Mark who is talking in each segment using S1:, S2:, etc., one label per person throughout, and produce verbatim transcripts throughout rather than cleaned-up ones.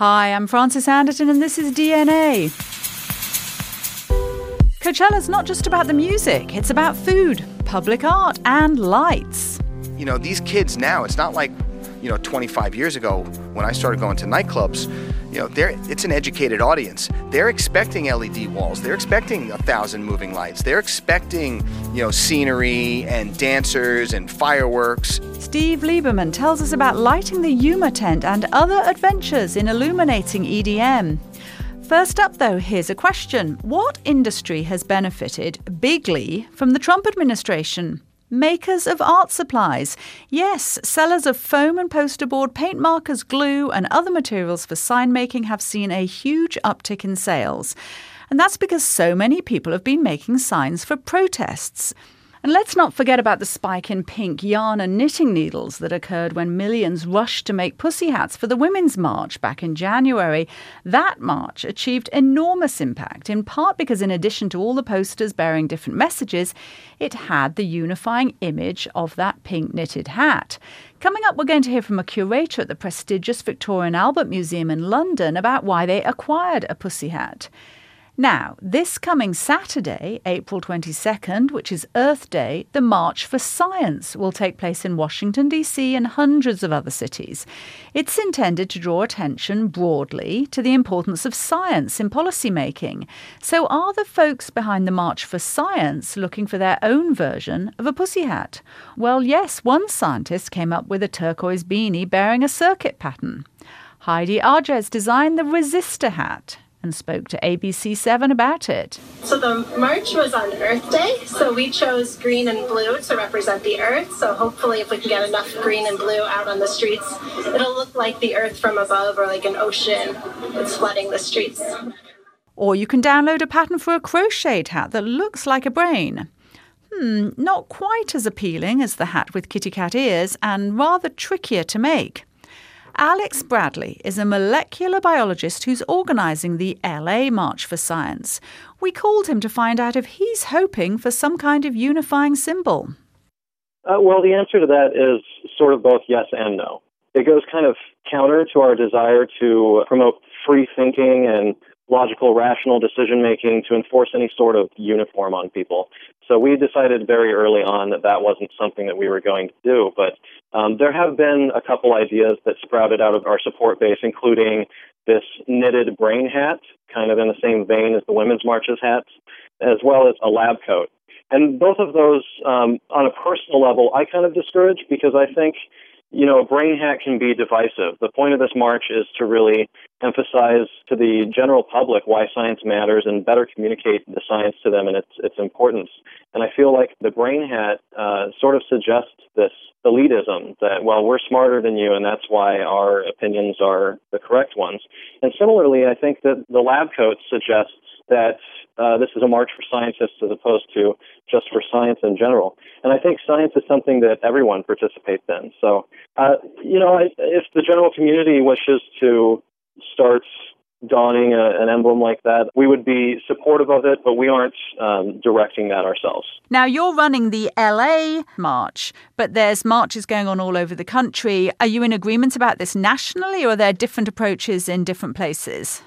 S1: Hi, I'm Frances Anderton and this is D N A. Coachella's not just about the music, it's about food, public art and lights.
S2: You know, these kids now, it's not like, you know, twenty-five years ago when I started going to nightclubs. You know, they're, it's an educated audience. They're expecting L E D walls. They're expecting a thousand moving lights. They're expecting, you know, scenery and dancers and fireworks.
S1: Steve Lieberman tells us about lighting the Yuma tent and other adventures in illuminating E D M. First up, though, here's a question. What industry has benefited bigly from the Trump administration? Makers of art supplies. Yes, sellers of foam and poster board, paint markers, glue and other materials for sign making have seen a huge uptick in sales. And that's because so many people have been making signs for protests. And let's not forget about the spike in pink yarn and knitting needles that occurred when millions rushed to make pussy hats for the Women's March back in January. That march achieved enormous impact, in part because in addition to all the posters bearing different messages, it had the unifying image of that pink knitted hat. Coming up, we're going to hear from a curator at the prestigious Victoria and Albert Museum in London about why they acquired a pussy hat. Now, this coming Saturday, April twenty-second, which is Earth Day, the March for Science will take place in Washington, D C and hundreds of other cities. It's intended to draw attention broadly to the importance of science in policymaking. So are the folks behind the March for Science looking for their own version of a pussy hat? Well, yes, one scientist came up with a turquoise beanie bearing a circuit pattern. Heidi Arges designed the Resistor hat and spoke to A B C seven about it.
S3: So the march was on Earth Day, so we chose green and blue to represent the Earth. So hopefully if we can get enough green and blue out on the streets, it'll look like the Earth from above or like an ocean that's flooding the streets.
S1: Or you can download a pattern for a crocheted hat that looks like a brain. Hmm, not quite as appealing as the hat with kitty cat ears and rather trickier to make. Alex Bradley is a molecular biologist who's organising the L A March for Science. We called him to find out if he's hoping for some kind of unifying symbol.
S4: Uh, well, the answer to that is sort of both yes and no. It goes kind of counter to our desire to promote free thinking and logical, rational decision-making to enforce any sort of uniform on people. So we decided very early on that that wasn't something that we were going to do. But um, there have been a couple ideas that sprouted out of our support base, including this knitted brain hat, kind of in the same vein as the Women's March's hats, as well as a lab coat. And both of those, um, on a personal level, I kind of discourage because I think, you know, a brain hat can be divisive. The point of this march is to really emphasize to the general public why science matters and better communicate the science to them and its its importance. And I feel like the brain hat uh, sort of suggests this elitism that, well, we're smarter than you and that's why our opinions are the correct ones. And similarly, I think that the lab coat suggests that uh, this is a march for scientists as opposed to just for science in general. And I think science is something that everyone participates in. So, uh, you know, I, if the general community wishes to start donning a, an emblem like that, we would be supportive of it, but we aren't um, directing that ourselves.
S1: Now, you're running the L A March, but there's marches going on all over the country. Are you in agreement about this nationally, or are there different approaches in different places?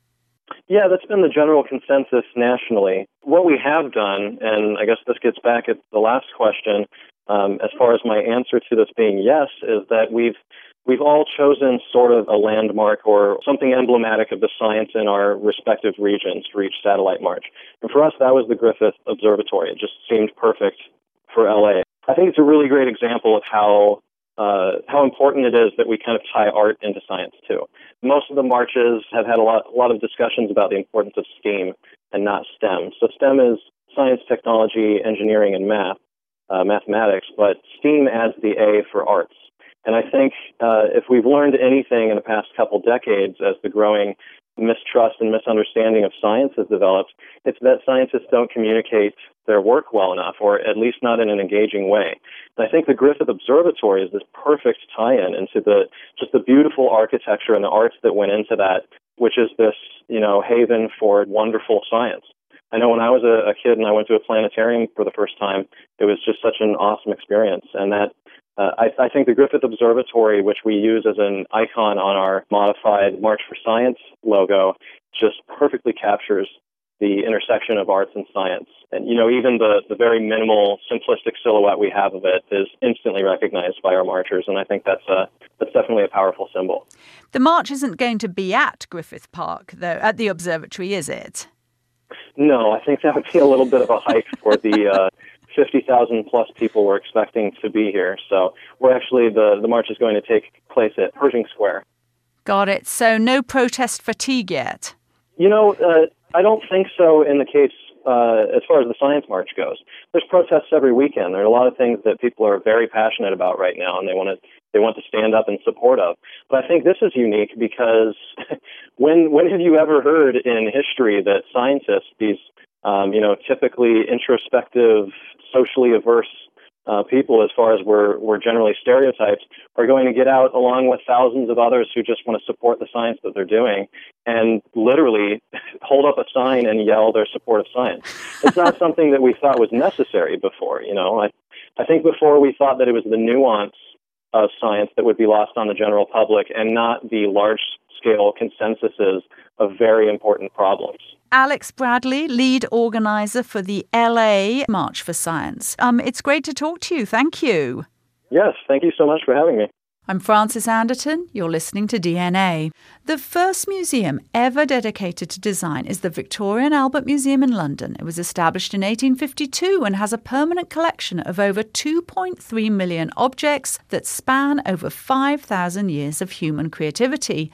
S4: Yeah, that's been the general consensus nationally. What we have done, and I guess this gets back at the last question, um, as far as my answer to this being yes, is that we've we've all chosen sort of a landmark or something emblematic of the science in our respective regions for each satellite march. And for us, that was the Griffith Observatory. It just seemed perfect for L A. I think it's a really great example of how uh, how important it is that we kind of tie art into science too. Most of the marches have had a lot, a lot of discussions about the importance of STEAM and not STEM. So STEM is science, technology, engineering, and math, uh, mathematics, but STEAM adds the A for arts. And I think uh, if we've learned anything in the past couple decades as the growing mistrust and misunderstanding of science has developed, it's that scientists don't communicate their work well enough, or at least not in an engaging way. And I think the Griffith Observatory is this perfect tie-in into the just the beautiful architecture and the arts that went into that, which is this, you know, haven for wonderful science. I know when I was a, a kid and I went to a planetarium for the first time, it was just such an awesome experience. And that Uh, I, I think the Griffith Observatory, which we use as an icon on our modified March for Science logo, just perfectly captures the intersection of arts and science. And, you know, even the, the very minimal, simplistic silhouette we have of it is instantly recognized by our marchers, and I think that's a, that's definitely a powerful symbol.
S1: The march isn't going to be at Griffith Park, though, at the observatory, is it?
S4: No, I think that would be a little bit of a hike for the uh, fifty thousand plus people we're expecting to be here. So we're actually, the, the march is going to take place at Pershing Square.
S1: Got it. So no protest fatigue yet?
S4: You know, uh, I don't think so in the case uh, as far as the Science March goes. There's protests every weekend. There are a lot of things that people are very passionate about right now, and they want to they want to stand up in support of. But I think this is unique because when when have you ever heard in history that scientists, these um, you know typically introspective, socially averse uh, people, as far as we're we're generally stereotyped, are going to get out along with thousands of others who just want to support the science that they're doing and literally hold up a sign and yell their support of science. It's not something that we thought was necessary before. You know, I I think before we thought that it was the nuance of science that would be lost on the general public and not the large-scale consensuses of very important problems.
S1: Alex Bradley, lead organizer for the L A March for Science. Um, it's great to talk to you. Thank you.
S4: Yes, thank you so much for having me.
S1: I'm Frances Anderton. You're listening to D N A. The first museum ever dedicated to design is the Victoria and Albert Museum in London. It was established in eighteen fifty-two and has a permanent collection of over two point three million objects that span over five thousand years of human creativity.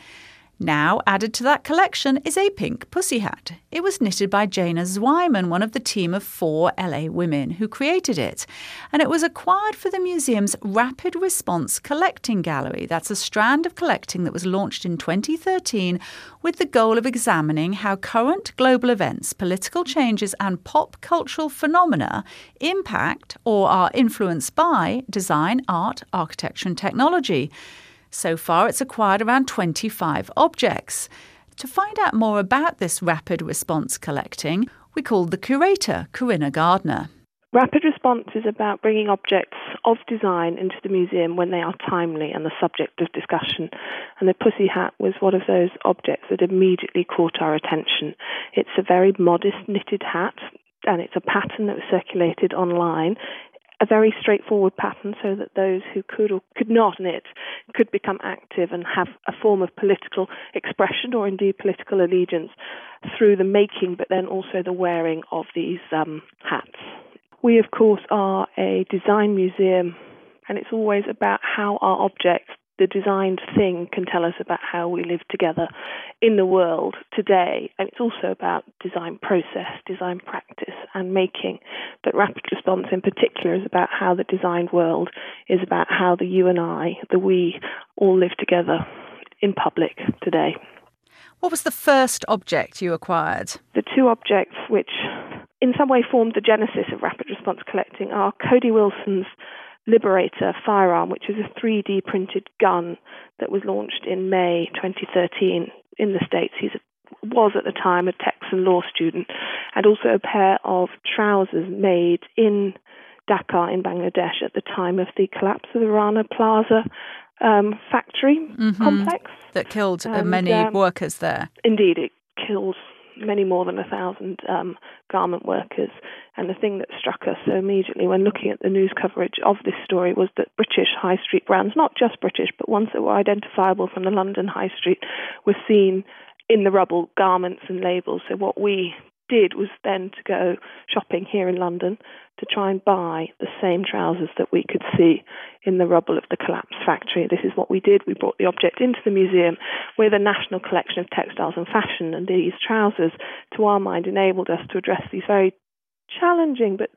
S1: Now added to that collection is a pink pussy hat. It was knitted by Jana Zweiman, one of the team of four L A women who created it. And it was acquired for the museum's Rapid Response Collecting Gallery. That's a strand of collecting that was launched in twenty thirteen with the goal of examining how current global events, political changes and pop cultural phenomena impact or are influenced by design, art, architecture and technology. So far, it's acquired around twenty-five objects. To find out more about this rapid response collecting, we called the curator, Corinna Gardner.
S5: Rapid response is about bringing objects of design into the museum when they are timely and the subject of discussion. And the pussy hat was one of those objects that immediately caught our attention. It's a very modest knitted hat, and it's a pattern that was circulated online. A very straightforward pattern so that those who could or could not knit could become active and have a form of political expression or indeed political allegiance through the making but then also the wearing of these um, hats. We, of course, are a design museum, and it's always about how our objects, the designed thing, can tell us about how we live together in the world today. And it's also about design process, design practice and making. But rapid response in particular is about how the designed world is about how the you and I, the we, all live together in public today.
S1: What was the first object you acquired?
S5: The two objects which in some way formed the genesis of rapid response collecting are Cody Wilson's Liberator firearm, which is a three D printed gun that was launched in May twenty thirteen in the States. He was at the time a Texan law student, and also a pair of trousers made in Dhaka in Bangladesh at the time of the collapse of the Rana Plaza um, factory
S1: mm-hmm.
S5: complex.
S1: That killed
S5: and,
S1: many
S5: um,
S1: workers there.
S5: Indeed, it killed many more than a thousand um, garment workers. And the thing that struck us so immediately when looking at the news coverage of this story was that British high street brands, not just British, but ones that were identifiable from the London high street, were seen in the rubble, garments and labels. So what we did was then to go shopping here in London to try and buy the same trousers that we could see in the rubble of the collapsed factory. This is what we did. We brought the object into the museum with a national collection of textiles and fashion, and these trousers, to our mind, enabled us to address these very challenging but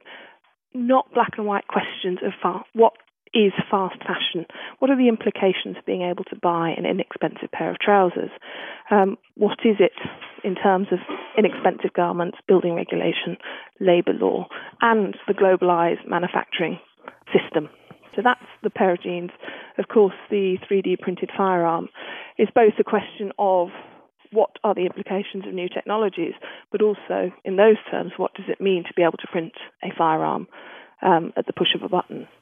S5: not black and white questions of far, what is fast fashion? What are the implications of being able to buy an inexpensive pair of trousers? Um, what is it in terms of inexpensive garments, building regulation, labour law, and the globalised manufacturing system? So that's the pair of jeans. Of course, the three D printed firearm is both a question of what are the implications of new technologies, but also, in those terms, what does it mean to be able to print a firearm um, at the push of a button?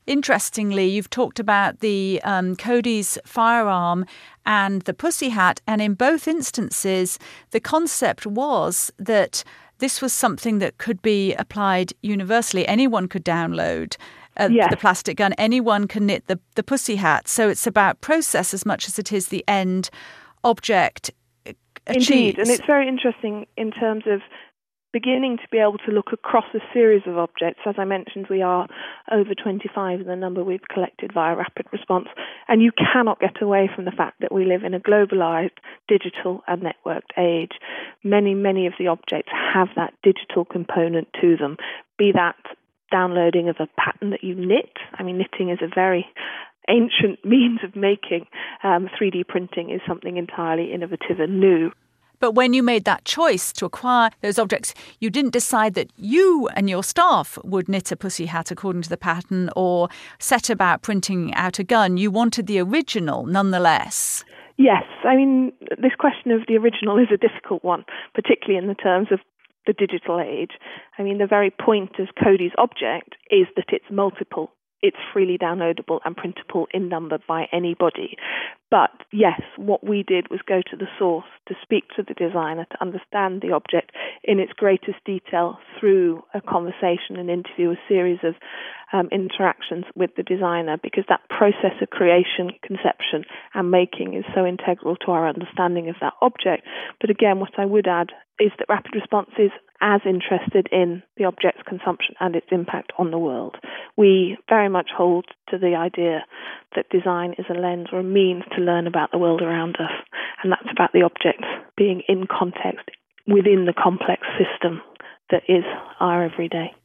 S1: Interestingly, you've talked about the um, Cody's firearm and the Pussy Hat, and in both instances, the concept was that this was something that could be applied universally. Anyone could download uh, yes. the plastic gun. Anyone can knit the, the Pussy Hat. So it's about process as much as it is the end object achieved.
S5: Indeed, and it's very interesting in terms of beginning to be able to look across a series of objects. As I mentioned, we are over twenty-five in the number we've collected via Rapid Response, and you cannot get away from the fact that we live in a globalized, digital and networked age. Many, many of the objects have that digital component to them, be that downloading of a pattern that you knit. I mean, knitting is a very ancient means of making. Um, three D printing is something entirely innovative and new.
S1: But when you made that choice to acquire those objects, you didn't decide that you and your staff would knit a Pussy Hat according to the pattern or set about printing out a gun. You wanted the original nonetheless.
S5: Yes. I mean, this question of the original is a difficult one, particularly in the terms of the digital age. I mean, the very point of Cody's object is that it's multiple. It's freely downloadable and printable in number by anybody. But yes, what we did was go to the source to speak to the designer, to understand the object in its greatest detail through a conversation, an interview, a series of um, interactions with the designer, because that process of creation, conception and making is so integral to our understanding of that object. But again, what I would add is that Rapid Response is as interested in the object's consumption and its impact on the world. We very much hold to the idea that design is a lens or a means to learn about the world around us, and that's about the object being in context within the complex system that is our everyday.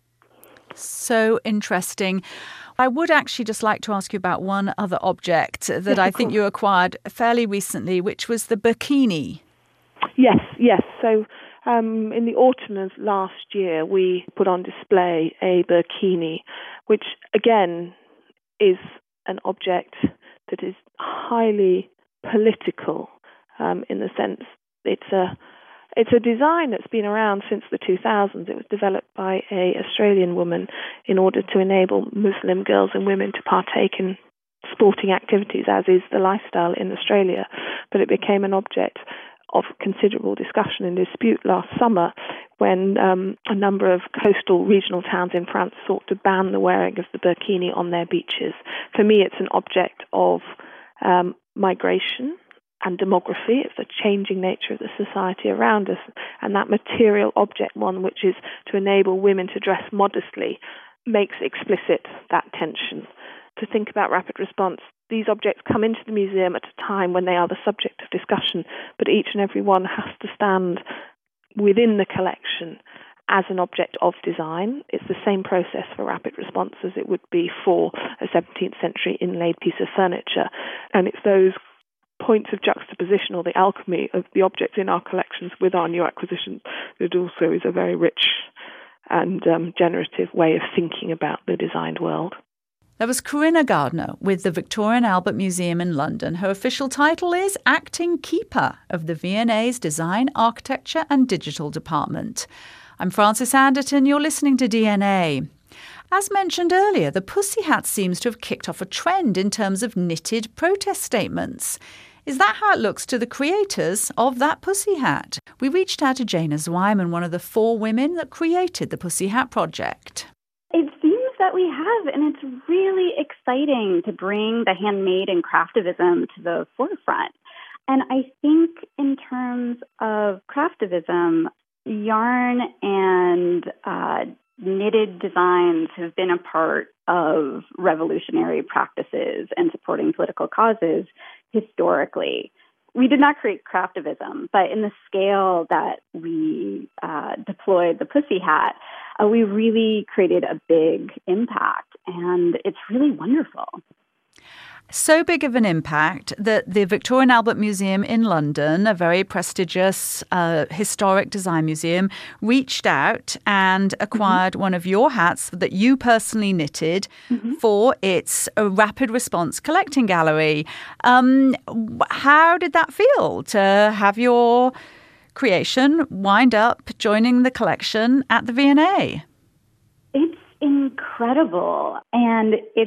S1: So interesting. I would actually just like to ask you about one other object that
S5: yes,
S1: I think you acquired fairly recently, which was the burkini.
S5: Yes, yes. So um, in the autumn of last year, we put on display a burkini, which again is an object that is highly political um, in the sense it's a it's a design that's been around since the two thousands. It was developed by an Australian woman in order to enable Muslim girls and women to partake in sporting activities, as is the lifestyle in Australia. But it became an object of considerable discussion and dispute last summer when um, a number of coastal regional towns in France sought to ban the wearing of the burkini on their beaches. For me, it's an object of um, migration and demography. It's the changing nature of the society around us, and that material object, one which is to enable women to dress modestly, makes explicit that tension. To think about Rapid Response, these objects come into the museum at a time when they are the subject of discussion, but each and every one has to stand within the collection as an object of design. It's the same process for Rapid Response as it would be for a seventeenth century inlaid piece of furniture. And it's those points of juxtaposition or the alchemy of the objects in our collections with our new acquisitions that also is a very rich and um, generative way of thinking about the designed world.
S1: That was Corinna Gardner with the Victoria and Albert Museum in London. Her official title is Acting Keeper of the V and A's Design, Architecture and Digital Department. I'm Frances Anderton. You're listening to D N A. As mentioned earlier, the Pussy Hat seems to have kicked off a trend in terms of knitted protest statements. Is that how it looks to the creators of that Pussy Hat? We reached out to Jana Zweiman, one of the four women that created the Pussy Hat project.
S6: It seems that we have, and it's really exciting to bring the handmade and craftivism to the forefront. And I think in terms of craftivism, yarn and uh, knitted designs have been a part of revolutionary practices and supporting political causes historically. We did not create craftivism, but in the scale that we uh, deployed the Pussy Hat, uh, we really created a big impact, and it's really wonderful.
S1: So big of an impact that the Victoria and Albert Museum in London, a very prestigious uh, historic design museum, reached out and acquired mm-hmm. one of your hats that you personally knitted mm-hmm. for its uh, Rapid Response Collecting Gallery. Um, how did that feel to have your creation wind up joining the collection at the V and A?
S6: It's incredible, and it's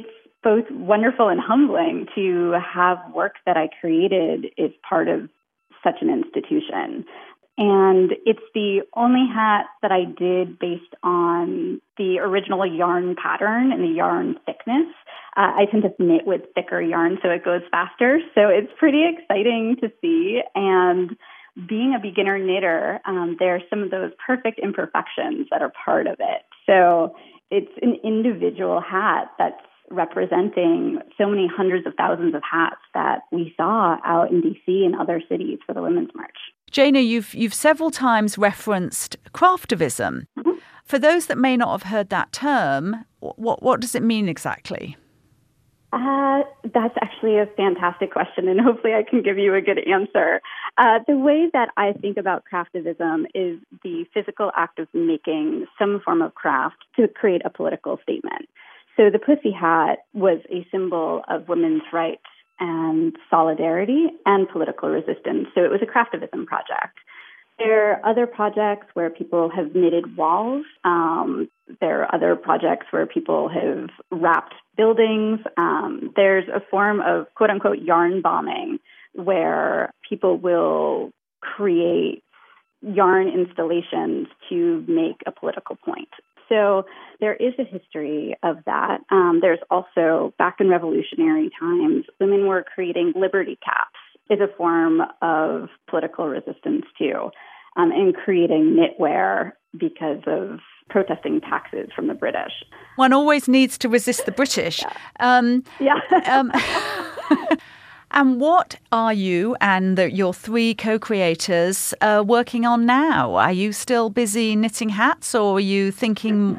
S6: both wonderful and humbling to have work that I created is part of such an institution. And it's the only hat that I did based on the original yarn pattern and the yarn thickness. Uh, I tend to knit with thicker yarn so it goes faster. So it's pretty exciting to see. And being a beginner knitter, um, there are some of those perfect imperfections that are part of it. So it's an individual hat that's representing so many hundreds of thousands of hats that we saw out in D C and other cities for the Women's March.
S1: Jana, you've you've several times referenced craftivism. Mm-hmm. For those that may not have heard that term, what what does it mean exactly?
S6: Uh, that's actually a fantastic question, and hopefully I can give you a good answer. Uh, the way that I think about craftivism is the physical act of making some form of craft to create a political statement. So the Pussy Hat was a symbol of women's rights and solidarity and political resistance. So it was a craftivism project. There are other projects where people have knitted walls. Um, there are other projects where people have wrapped buildings. Um, there's a form of quote-unquote yarn bombing where people will create yarn installations to make a political point. So there is a history of that. Um, there's also, back in revolutionary times, women were creating liberty caps as a form of political resistance too, um, and creating knitwear because of protesting taxes from the British.
S1: One always needs to resist the British.
S6: Yeah.
S1: Um,
S6: yeah.
S1: um, And what are you and the, your three co-creators uh, working on now? Are you still busy knitting hats, or are you thinking,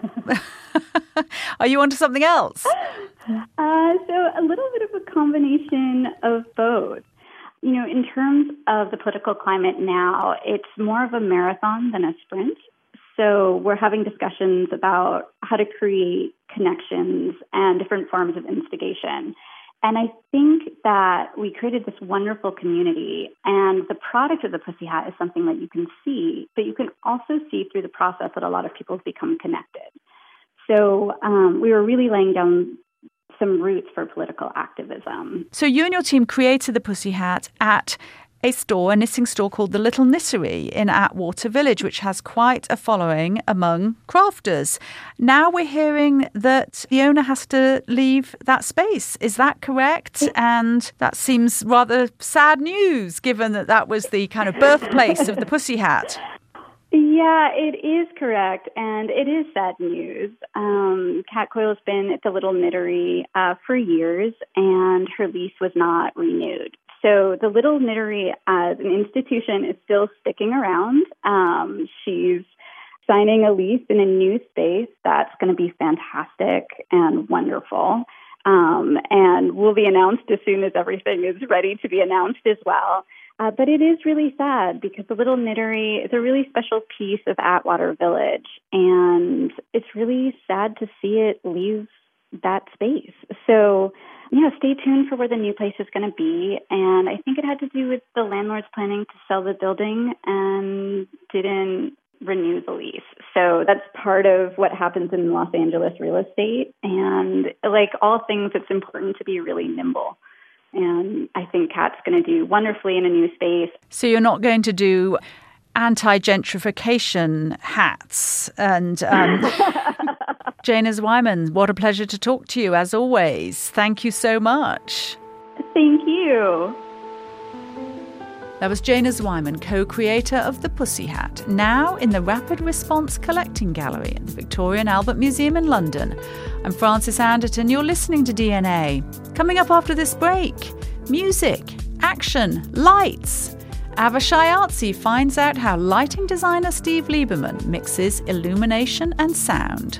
S1: are you onto something else?
S6: Uh, so a little bit of a combination of both. You know, in terms of the political climate now, it's more of a marathon than a sprint. So we're having discussions about how to create connections and different forms of instigation. And I think that we created this wonderful community, and the product of the Pussy Hat is something that you can see, but you can also see through the process that a lot of people have become connected. So um, we were really laying down some roots for political activism.
S1: So you and your team created the Pussy Hat at a store, a knitting store called The Little Knittery in Atwater Village, which has quite a following among crafters. Now we're hearing that the owner has to leave that space. Is that correct? And that seems rather sad news, given that that was the kind of birthplace of the Pussy Hat.
S6: Yeah, it is correct, and it is sad news. Um, Kat Coyle's been at the Little Knittery uh, for years, and her lease was not renewed. So the Little Knittery as an institution is still sticking around. Um, she's signing a lease in a new space that's going to be fantastic and wonderful, um, and will be announced as soon as everything is ready to be announced as well. Uh, but it is really sad because the Little Knittery is a really special piece of Atwater Village, and it's really sad to see it leave that space. So, yeah, stay tuned for where the new place is going to be. And I think it had to do with the landlords planning to sell the building and didn't renew the lease. So that's part of what happens in Los Angeles real estate. And like all things, it's important to be really nimble. And I think Kat's going to do wonderfully in a new space.
S1: So you're not going to do anti-gentrification hats and... Um, Jana Zweiman, what a pleasure to talk to you, as always. Thank you so much.
S6: Thank you.
S1: That was Jana Zweiman, co-creator of the Pussy Hat, now in the Rapid Response Collecting Gallery at the Victoria and Albert Museum in London. I'm Frances Anderton. You're listening to D N A. Coming up after this break, music, action, lights. Avishai Artsy finds out how lighting designer Steve Lieberman mixes illumination and sound.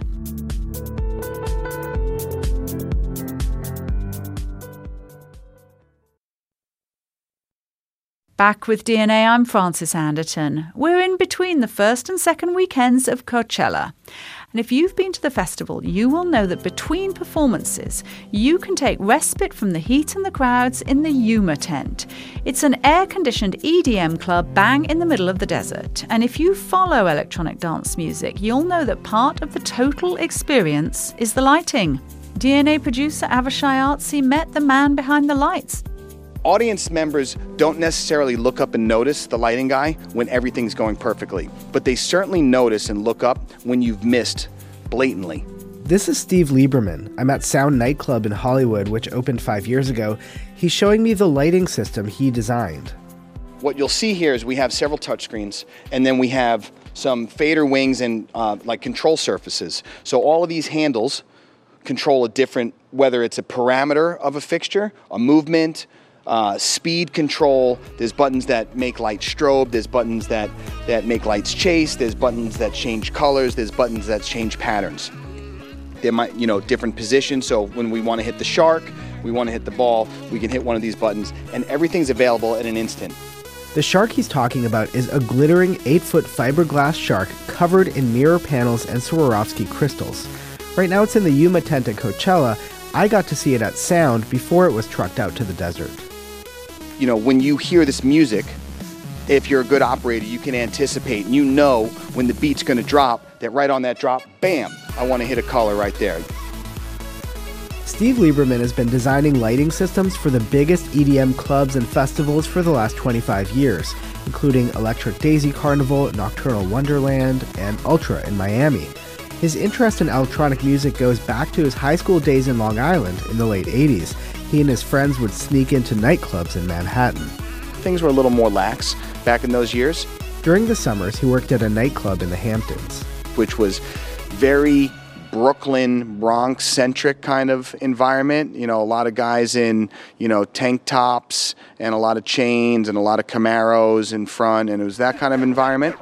S1: Back with D N A, I'm Frances Anderton. We're in between the first and second weekends of Coachella. And if you've been to the festival, you will know that between performances, you can take respite from the heat and the crowds in the Yuma tent. It's an air-conditioned E D M club bang in the middle of the desert. And if you follow electronic dance music, you'll know that part of the total experience is the lighting. D N A producer Avishai Artsy met the man behind the lights.
S2: Audience members don't necessarily look up and notice the lighting guy when everything's going perfectly, but they certainly notice and look up when you've missed blatantly.
S7: This is Steve Lieberman. I'm at Sound Nightclub in Hollywood, which opened five years ago. He's showing me the lighting system he designed.
S2: What you'll see here is we have several touchscreens, and then we have some fader wings and uh, like control surfaces. So all of these handles control a different, whether it's a parameter of a fixture, a movement, uh, speed control. There's buttons that make lights strobe. There's buttons that, that make lights chase. There's buttons that change colors. There's buttons that change patterns. There might, you know, different positions. So when we want to hit the shark, we want to hit the ball, we can hit one of these buttons, and everything's available in an instant.
S7: The shark he's talking about is a glittering eight-foot fiberglass shark covered in mirror panels and Swarovski crystals. Right now it's in the Yuma tent at Coachella. I got to see it at Sound before it was trucked out to the desert.
S2: You know, when you hear this music, if you're a good operator, you can anticipate and you know when the beat's going to drop, that right on that drop, bam, I want to hit a color right there.
S7: Steve Lieberman has been designing lighting systems for the biggest E D M clubs and festivals for the last twenty-five years, including Electric Daisy Carnival, Nocturnal Wonderland, and Ultra in Miami. His interest in electronic music goes back to his high school days in Long Island in the late eighties. He and his friends would sneak into nightclubs in Manhattan.
S2: Things were a little more lax back in those years.
S7: During the summers, he worked at a nightclub in the Hamptons,
S2: which was very Brooklyn, Bronx-centric kind of environment. You know, a lot of guys in, you know, tank tops and a lot of chains and a lot of Camaros in front, and it was that kind of environment.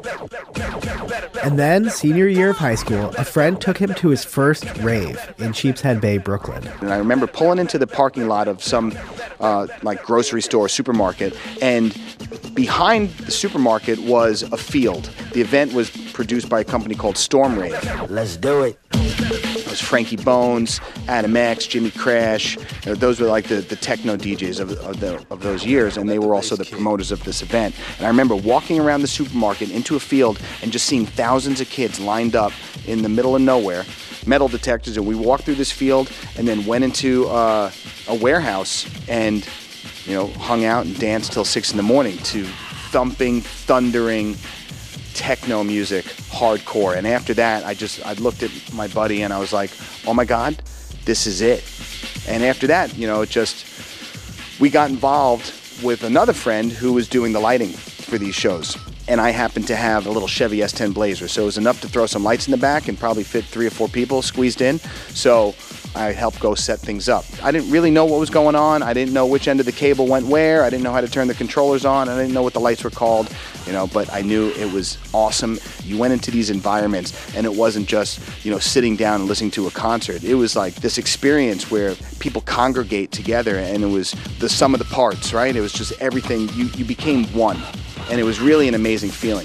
S7: And then, senior year of high school, a friend took him to his first rave in Sheepshead Bay, Brooklyn.
S2: And I remember pulling into the parking lot of some, uh, like, grocery store, supermarket, and behind the supermarket was a field. The event was produced by a company called Storm Rave.
S8: Let's do it.
S2: It was Frankie Bones, Adam X, Jimmy Crash. You know, those were like the, the techno D Js of, of, the, of those years, and they were also the promoters of this event. And I remember walking around the supermarket into a field and just seeing thousands of kids lined up in the middle of nowhere, metal detectors, and we walked through this field and then went into uh, a warehouse and, you know, hung out and danced till six in the morning to thumping, thundering techno music, hardcore. And after that, I just, I looked at my buddy and I was like, oh my God, this is it. And after that, you know, it just, we got involved with another friend who was doing the lighting for these shows. And I happened to have a little Chevy S ten Blazer, so it was enough to throw some lights in the back and probably fit three or four people squeezed in. So I helped go set things up. I didn't really know what was going on. I didn't know which end of the cable went where. I didn't know how to turn the controllers on. I didn't know what the lights were called, you know, but I knew it was awesome. You went into these environments and it wasn't just, you know, sitting down and listening to a concert. It was like this experience where people congregate together and it was the sum of the parts, right? It was just everything. You, you became one. And it was really an amazing feeling.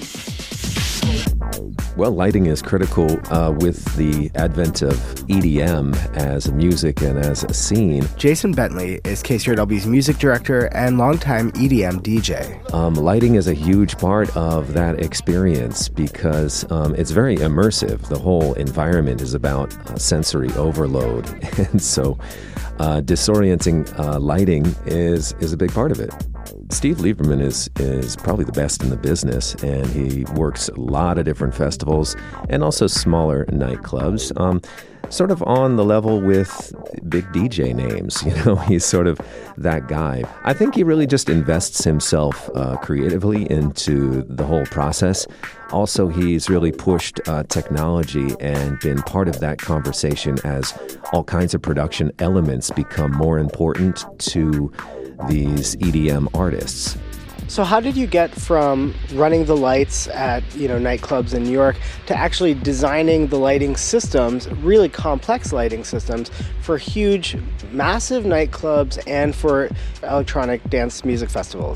S9: Well, lighting is critical uh, with the advent of E D M as a music and as a scene.
S7: Jason Bentley is K C R W's music director and longtime E D M D J.
S9: Um, lighting is a huge part of that experience because um, it's very immersive. The whole environment is about uh, sensory overload. And so uh, disorienting uh, lighting is, is a big part of it. Steve Lieberman is is probably the best in the business, and he works a lot of different festivals and also smaller nightclubs, um, sort of on the level with big D J names. You know, he's sort of that guy. I think he really just invests himself uh, creatively into the whole process. Also, he's really pushed uh, technology and been part of that conversation as all kinds of production elements become more important to these E D M artists.
S7: So how did you get from running the lights at, you know, nightclubs in New York to actually designing the lighting systems, really complex lighting systems, for huge, massive nightclubs and for electronic dance music festivals?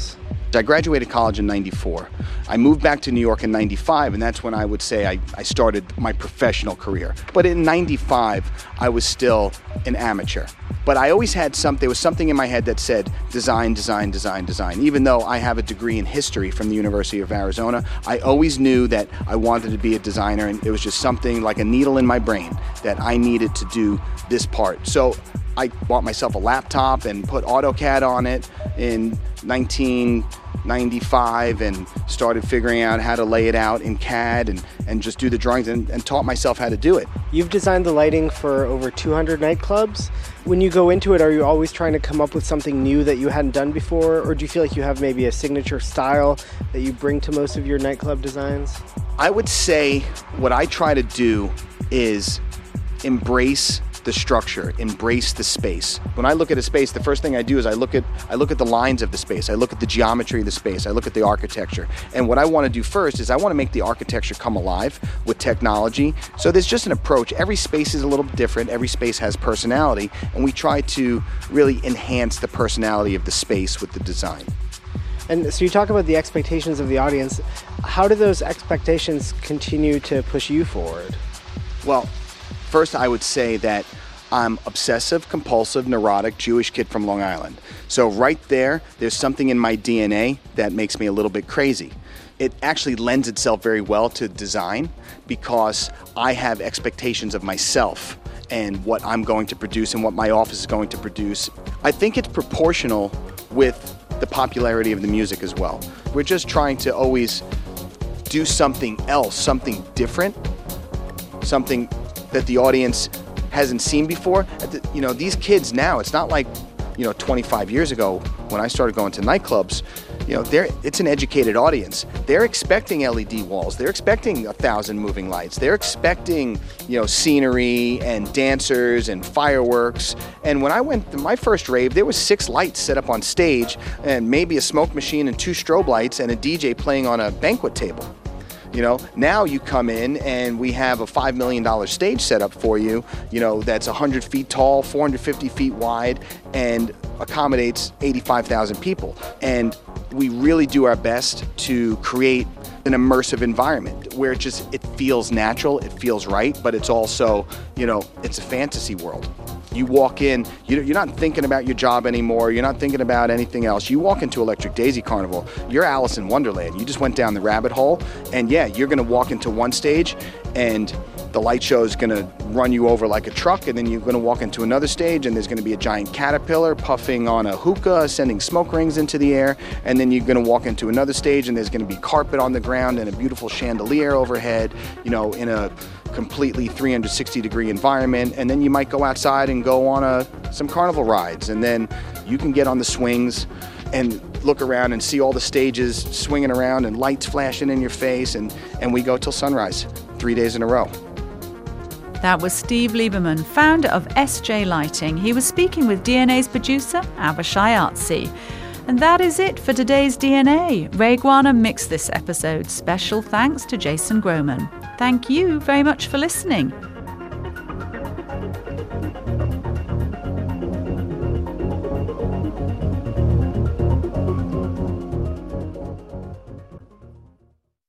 S2: I graduated college in ninety-four. I moved back to New York in ninety-five, and that's when I would say I, I started my professional career. But in ninety-five, I was still an amateur. But I always had some, there was something in my head that said design, design, design, design. Even though I have a degree in history from the University of Arizona, I always knew that I wanted to be a designer, and it was just something like a needle in my brain that I needed to do this part. So I bought myself a laptop and put AutoCAD on it in nineteen ninety-five and started figuring out how to lay it out in C A D and, and just do the drawings and, and taught myself how to do it.
S7: You've designed the lighting for over two hundred nightclubs. When you go into it, are you always trying to come up with something new that you hadn't done before? Or do you feel like you have maybe a signature style that you bring to most of your nightclub designs?
S2: I would say what I try to do is embrace the structure, embrace the space. When I look at a space, the first thing I do is I look at I look at the lines of the space, I look at the geometry of the space, I look at the architecture. And what I want to do first is I want to make the architecture come alive with technology. So there's just an approach. Every space is a little different, every space has personality, and we try to really enhance the personality of the space with the design.
S7: And so you talk about the expectations of the audience. How do those expectations continue to push you forward?
S2: Well, first, I would say that I'm obsessive, compulsive, neurotic, Jewish kid from Long Island. So right there, there's something in my D N A that makes me a little bit crazy. It actually lends itself very well to design because I have expectations of myself and what I'm going to produce and what my office is going to produce. I think it's proportional with the popularity of the music as well. We're just trying to always do something else, something different, something that the audience hasn't seen before. You know, these kids now, it's not like, you know, twenty-five years ago when I started going to nightclubs. You know, they're, it's an educated audience. They're expecting L E D walls. They're expecting a thousand moving lights. They're expecting, you know, scenery and dancers and fireworks. And when I went to my first rave, there was six lights set up on stage and maybe a smoke machine and two strobe lights and a D J playing on a banquet table. You know, now you come in and we have a five million dollars stage set up for you, you know, that's one hundred feet tall, four hundred fifty feet wide, and accommodates eighty-five thousand people. And we really do our best to create an immersive environment where it just, it feels natural, it feels right, but it's also, you know, it's a fantasy world. You walk in, you're not thinking about your job anymore, you're not thinking about anything else. You walk into Electric Daisy Carnival, you're Alice in Wonderland. You just went down the rabbit hole, and yeah, you're gonna walk into one stage, and the light show is gonna run you over like a truck, and then you're gonna walk into another stage, and there's gonna be a giant caterpillar puffing on a hookah, sending smoke rings into the air, and then you're gonna walk into another stage, and there's gonna be carpet on the ground and a beautiful chandelier overhead, you know, in a completely three hundred sixty degree environment. And then you might go outside and go on a, some carnival rides, and then you can get on the swings and look around and see all the stages swinging around and lights flashing in your face, and, and we go till sunrise, three days in a row.
S1: That was Steve Lieberman, founder of S J Lighting. He was speaking with D N A's producer, Avishai Artsy. And that is it for today's D N A. Ray Guana mixed this episode. Special thanks to Jason Groman. Thank you very much for listening.